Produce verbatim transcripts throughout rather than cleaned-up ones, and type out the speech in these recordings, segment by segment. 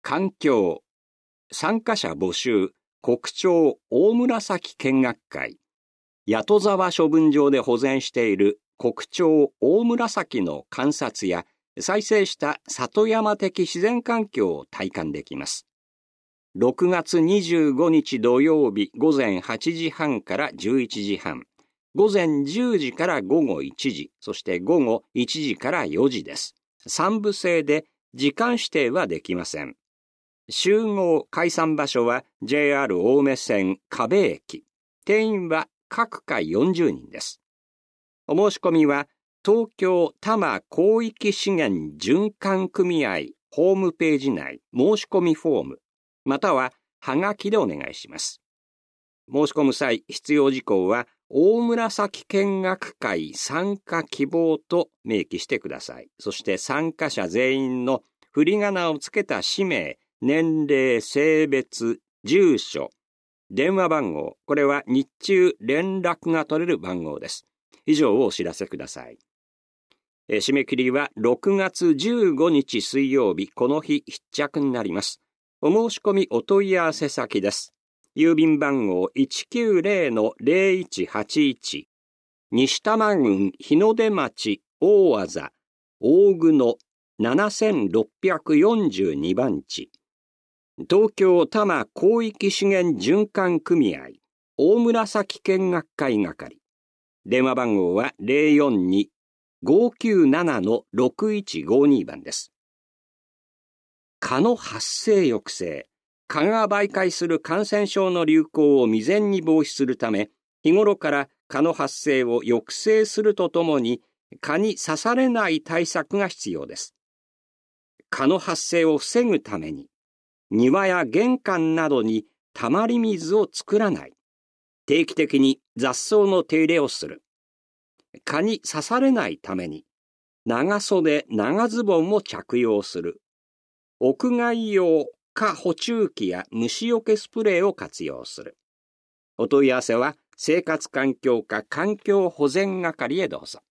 環境、参加者募集、国庁大紫見学会、谷戸沢処分場で保全している国庁大紫の観察や再生した里山的自然環境を体感できます。ろくがつにじゅうごにち土曜日午前はちじはんからじゅういちじはん、午前じゅうじから午後いちじ、そして午後いちじからよじです。さんぶ制で時間指定はできません。集合解散場所は ジェイアール 青梅線河辺駅。定員は各回よんじゅうにんです。お申し込みは東京多摩広域資源循環組合ホームページ内申し込みフォーム、またははがきでお願いします。申し込む際、必要事項は大紫見学会参加希望と明記してください。そして参加者全員の振り仮名をつけた氏名、年齢、性別、住所、電話番号、これは日中連絡が取れる番号です。以上をお知らせください。え締め切りはろくがつじゅうごにち水曜日、この日必着になります。お申し込みお問い合わせ先です。郵便番号 いちきゅうぜろのぜろいちはちいち、西多摩郡日の出町大字大久野ななせんろっぴゃくよんじゅうにばんち、東京多摩広域資源循環組合大紫見学会係。電話番号は ぜろよんに ごきゅうなな ろくいちごに 番です。蚊の発生抑制。蚊が媒介する感染症の流行を未然に防止するため、日頃から蚊の発生を抑制するとともに、蚊に刺されない対策が必要です。蚊の発生を防ぐために、庭や玄関などにたまり水を作らない。定期的に雑草の手入れをする。蚊に刺されないために、長袖長ズボンを着用する。屋外用蚊捕虫器や虫除けスプレーを活用する。お問い合わせは生活環境課環境保全係へどうぞ。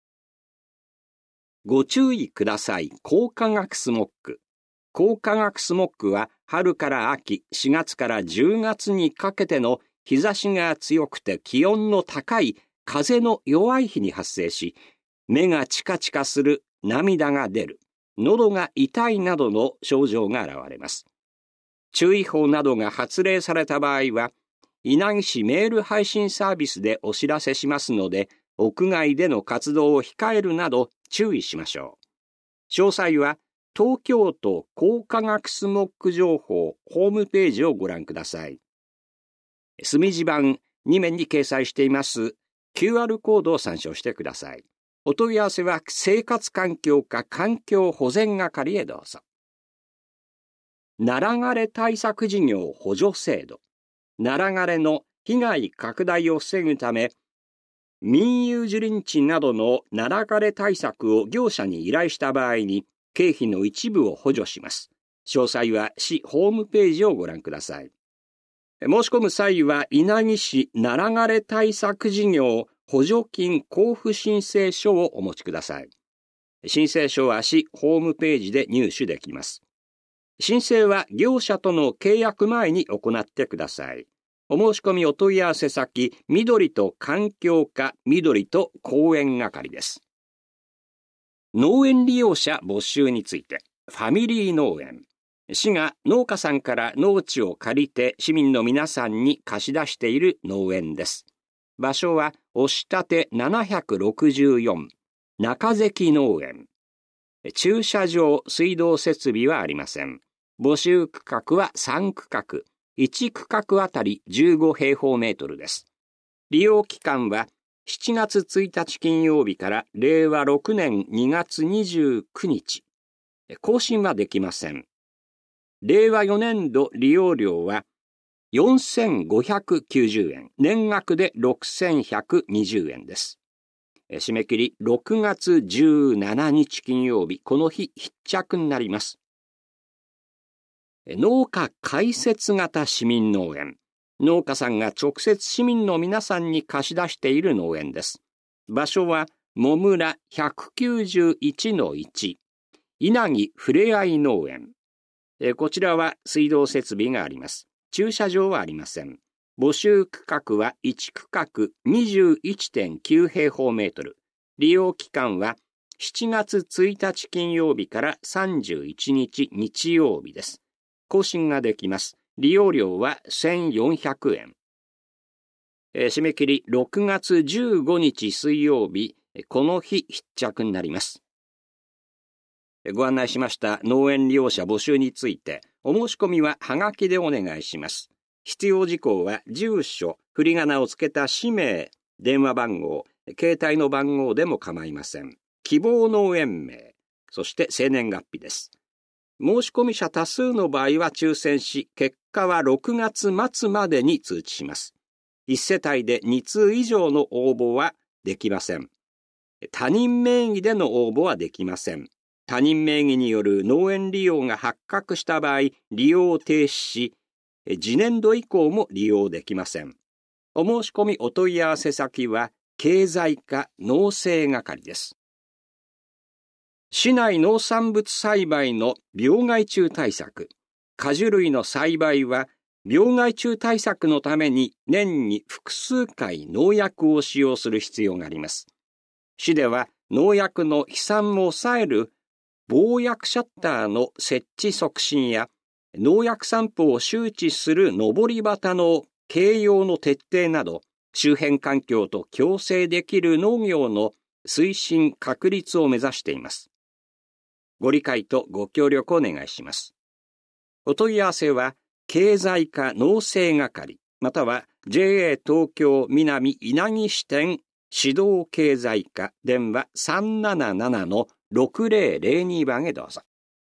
ご注意ください。光化学スモッグ。光化学スモッグは春から秋、しがつからじゅうがつにかけての日差しが強くて気温の高い風の弱い日に発生し、目がチカチカする、涙が出る、喉が痛いなどの症状が現れます。注意報などが発令された場合は、稲城市メール配信サービスでお知らせしますので、屋外での活動を控えるなど注意しましょう。詳細は東京都光化学スモッグ情報ホームページをご覧ください。墨字版に面に掲載していますキューアール コードを参照してください。お問い合わせは生活環境課環境保全係へどうぞ。ナラ枯れ対策事業補助制度。ナラ枯れの被害拡大を防ぐため、民有樹林地などのナラ枯れ対策を業者に依頼した場合に、経費の一部を補助します。詳細は市ホームページをご覧ください。申し込む際は、稲城市ナラ枯れ対策事業補助金交付申請書をお持ちください。申請書は市ホームページで入手できます。申請は業者との契約前に行ってください。お申し込みお問い合わせ先、緑と環境課緑と公園係です。農園利用者募集について、ファミリー農園。市が農家さんから農地を借りて市民の皆さんに貸し出している農園です。場所は押立ななひゃくろくじゅうよん中関農園。駐車場、水道設備はありません。募集区画はさんくかく、いちくかくあたりじゅうごへいほうメートルです。利用期間はしちがつついたち金曜日かられいわろくねんにがつにじゅうくにち。更新はできません。れいわよねんど利用料はよんせんごひゃくきゅうじゅうえん、年額でろくせんひゃくにじゅうえんです。締め切りろくがつじゅうしちにち金曜日、この日必着になります。農家開設型市民農園。農家さんが直接市民の皆さんに貸し出している農園です。場所は、もむらひゃくきゅうじゅういちのいち、稲城ふれあい農園。 えこちらは水道設備があります。駐車場はありません。募集区画はいち区画 にじゅういってんきゅう 平方メートル。利用期間はしちがつついたち金曜日からさんじゅういちにち日曜日です。更新ができます。利用料はせんよんひゃくえん。えー、締め切りろくがつじゅうごにち水曜日、この日必着になります。ご案内しました農園利用者募集について、お申し込みははがきでお願いします。必要事項は住所、振り仮名をつけた氏名、電話番号、携帯の番号でも構いません。希望農園名、そして生年月日です。申し込み者多数の場合は抽選し、結果はろくがつまつまでに通知します。いち世帯でに通以上の応募はできません。他人名義での応募はできません。他人名義による農園利用が発覚した場合、利用を停止し、次年度以降も利用できません。お申し込みお問い合わせ先は、経済課農政係です。市内農産物栽培の病害虫対策。果樹類の栽培は、病害虫対策のために年に複数回農薬を使用する必要があります。市では農薬の飛散を抑える防薬シャッターの設置促進や農薬散布を周知する上り旗の掲揚の徹底など周辺環境と共生できる農業の推進確立を目指しています。ご理解とご協力をお願いします。お問い合わせは経済課農政係または ジェイエー 東京南稲城支店指導経済課電話 さんななななのろくぜろぜろに 番へどうぞ。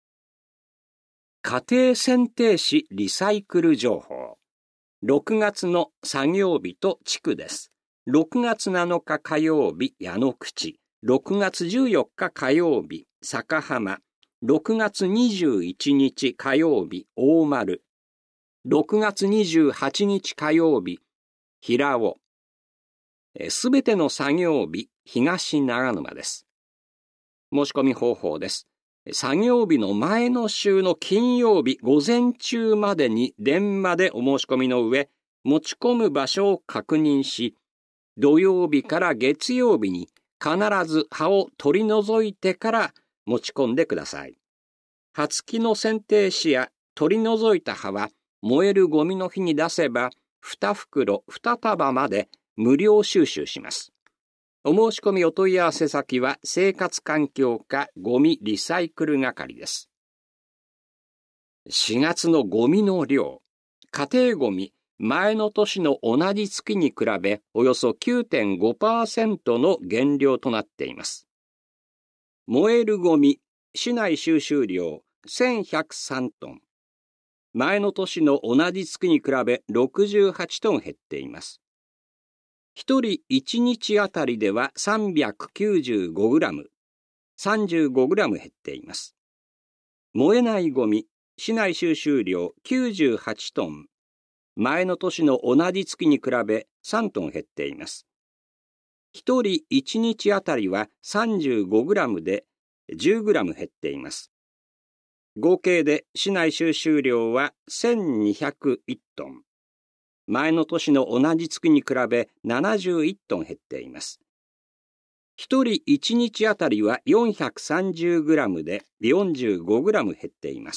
家庭選定士リサイクル情報。ろくがつの作業日と地区です。ろくがつなのか火曜日矢野口、ろくがつじゅうよっか火曜日坂浜、ろくがつにじゅういちにち火曜日大丸、ろくがつにじゅうはちにち火曜日平尾。すべての作業日東長沼です。申し込み方法です。作業日の前の週の金曜日午前中までに電話でお申し込みの上、持ち込む場所を確認し、土曜日から月曜日に必ず葉を取り除いてから持ち込んでください。葉付きの剪定紙や取り除いた葉は燃えるゴミの日に出せばに袋に束まで無料収集します。お申し込みお問い合わせ先は生活環境課ゴミリサイクル係です。しがつのゴミの量。家庭ゴミ、前の年の同じ月に比べおよそ きゅうてんごパーセント の減量となっています。燃えるゴミ、市内収集量せんひゃくさんトン。前の年の同じ月に比べろくじゅうはちトン減っています。一人いちにちあたりではさんびゃくきゅうじゅうごグラム、さんじゅうごグラム減っています。燃えないゴミ、市内収集量きゅうじゅうはちトン。前の年の同じ月に比べさんトン減っています。一人いちにちあたりはさんじゅうごグラムでじゅうグラム減っています。合計で市内収集量はせんにひゃくいちトン。前の年の同じ月に比べななじゅういちトン減っています。一人いちにちあたりはよんひゃくさんじゅうグラムでよんじゅうごグラム減っています。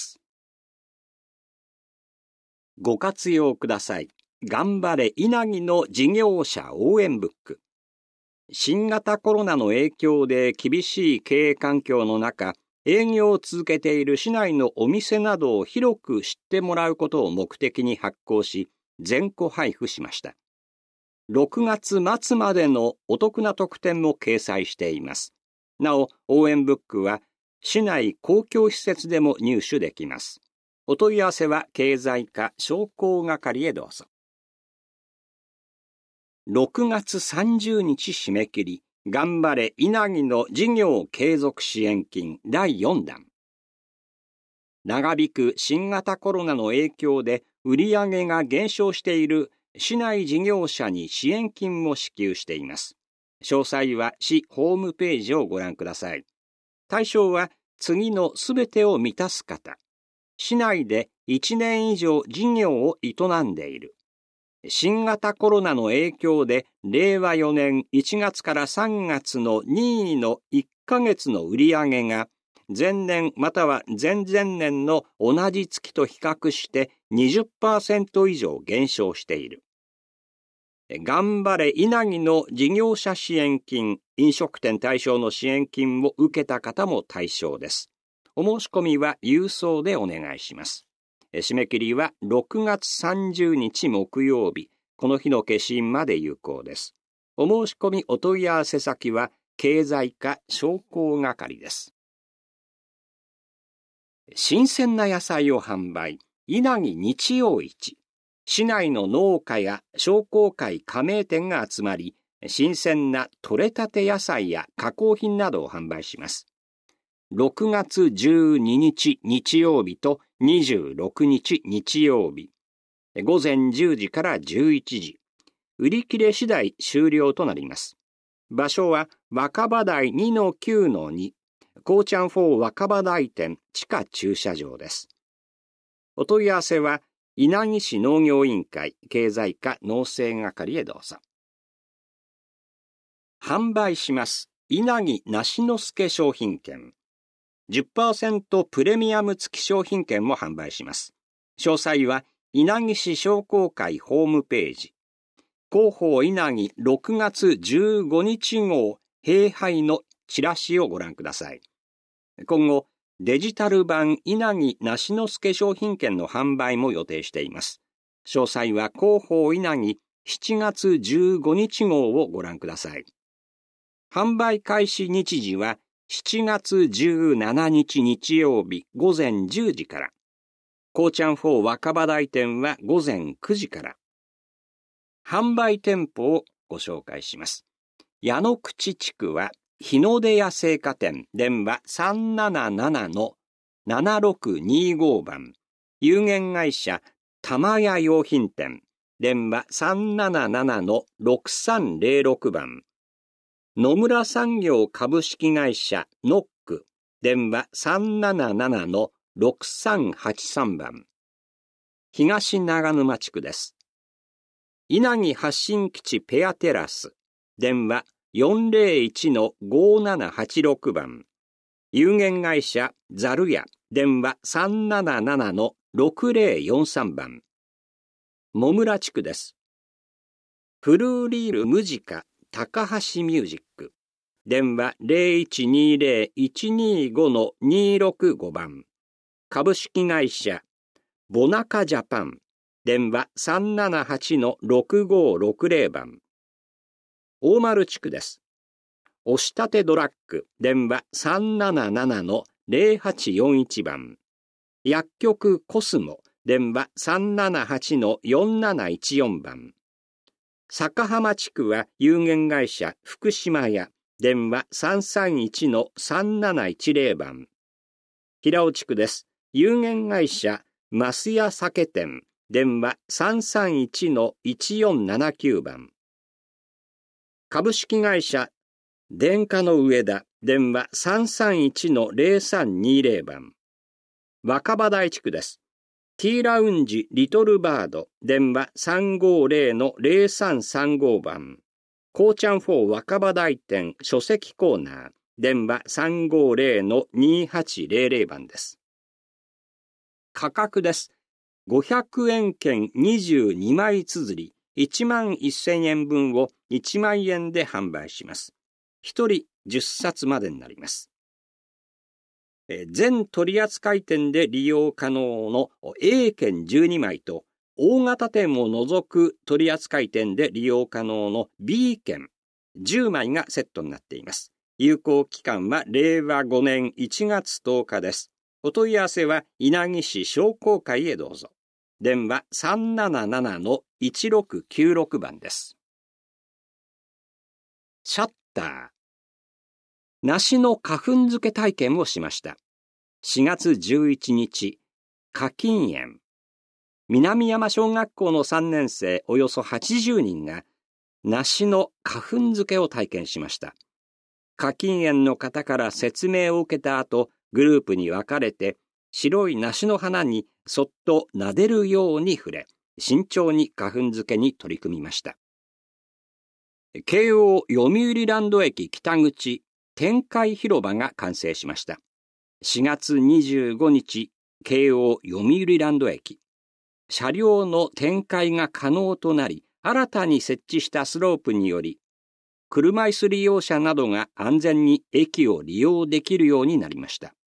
ご活用ください。頑張れ稲城の事業者応援ブック。新型コロナの影響で厳しい経営環境の中、営業を続けている市内のお店などを広く知ってもらうことを目的に発行し、全個配布しました。ろくがつまつまでのお得な特典も掲載しています。なお、応援ブックは市内公共施設でも入手できます。お問い合わせは経済課商工係へどうぞ。ろくがつさんじゅうにち締め切り、頑張れ稲城の事業継続支援金だいよんだん。長引く新型コロナの影響で売上が減少している市内事業者に支援金も支給しています。詳細は市ホームページをご覧ください。対象は次のすべてを満たす方。 市内でいちねん以上事業を営んでいる。新型コロナの影響で、れいわよねんいちがつからさんがつの任意のいっかげつの売上が、前年または前々年の同じ月と比較して にじゅっパーセント 以上減少している。頑張れ稲城の事業者支援金、飲食店対象の支援金を受けた方も対象です。お申し込みは郵送でお願いします。締め切りはろくがつさんじゅうにち木曜日、この日の消印まで有効です。お申し込みお問い合わせ先は経済課商工係です。新鮮な野菜を販売、稲城日曜市。市内の農家や商工会加盟店が集まり、新鮮な採れたて野菜や加工品などを販売します。ろくがつじゅうににち日曜日とにじゅうろくにち日曜日、ごぜんじゅうじからじゅういちじ、売り切れ次第終了となります。場所は若葉台 にのきゅうのに、コーチャンフォー若葉台店地下駐車場です。お問い合わせは稲城市農業委員会経済課農政係へどうぞ。販売します稲城梨之助商品券。じゅっパーセント プレミアム付き商品券も販売します。詳細は稲城市商工会ホームページ。広報稲城ろくがつじゅうごにち号併配のチラシをご覧ください。今後、デジタル版稲城梨之助商品券の販売も予定しています。詳細は広報稲城しちがつじゅうごにち号をご覧ください。販売開始日時はしちがつじゅうしちにち日曜日ごぜんじゅうじから。コーチャンフォー若葉台店はごぜんくじから。販売店舗をご紹介します。矢野口地区は日の出屋製菓店電話 さんななななのななろくにご 番。有限会社玉屋用品店電話 さんななななのろくさんぜろろく 番。野村産業株式会社ノック電話 さんななななのろくさんはちさん 番。東長沼地区です。稲城発信基地ペアテラス電話 よんぜろいちのごななはちろく 番。有限会社ザルヤ電話 さんななななのろくぜろよんさん 番。野村地区です。フルーリールムジカ高橋ミュージック電話 ぜろいちにぜろいちにごのにろくご 番。株式会社ボナカジャパン電話 さんななはちのろくごろくぜろ 番。大丸地区です。押し立てドラッグ電話 さんななななのぜろはちよんいち 番。薬局コスモ電話 さんななはちのよんなないちよん 番。坂浜地区は有限会社福島屋電話 さんさんいちのさんなないちぜろ 番。平尾地区です。有限会社増屋酒店電話 さんさんいちのいちよんななきゅう 番。株式会社電化の上田電話 さんさんいちのぜろさんにぜろ 番。若葉台地区です。ティーラウンジリトルバード電話 さんごぜろのぜろさんさんご 番。コーチャンフォー若葉台店書籍コーナー電話 さんごぜろのにはちぜろぜろ 番です。価格です。ごひゃくえん券にじゅうにまい綴りいちまんせんえん分をいちまんえんで販売します。ひとりじゅっさつまでになります。全取扱店で利用可能の A 券じゅうにまいと大型店を除く取扱店で利用可能の B 券じゅうまいがセットになっています。有効期間はれいわごねんいちがつとおかです。お問い合わせは稲城市商工会へどうぞ。電話 さんななななのいちろくきゅうろく 番です。シャッター。梨の花粉漬け体験をしました。しがつじゅういちにち、花金園。南山小学校のさんねんせいおよそはちじゅうにんが梨の花粉漬けを体験しました。花金園の方から説明を受けた後、グループに分かれて白い梨の花にそっと撫でるように触れ、慎重に花粉付けに取り組みました。京王読売ランド駅北口天海広場が完成しました。しがつにじゅうごにち、京王読売ランド駅。車両の展開が可能となり、新たに設置したスロープにより、車椅子利用者などが安全に駅を利用できるようになりました。